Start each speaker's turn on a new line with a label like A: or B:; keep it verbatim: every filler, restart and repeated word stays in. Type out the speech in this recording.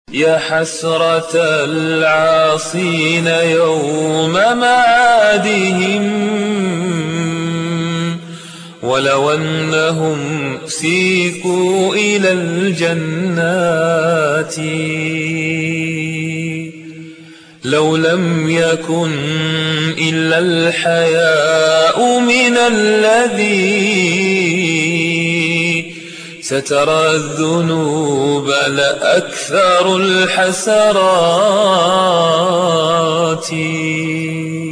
A: يا حسرة العاصين يوم معادهم، ولو أنهم سيقوا إلى الجنات، لو لم يكن إلا الحياء من الذي سترى الذنوب لأكثر الحسرات.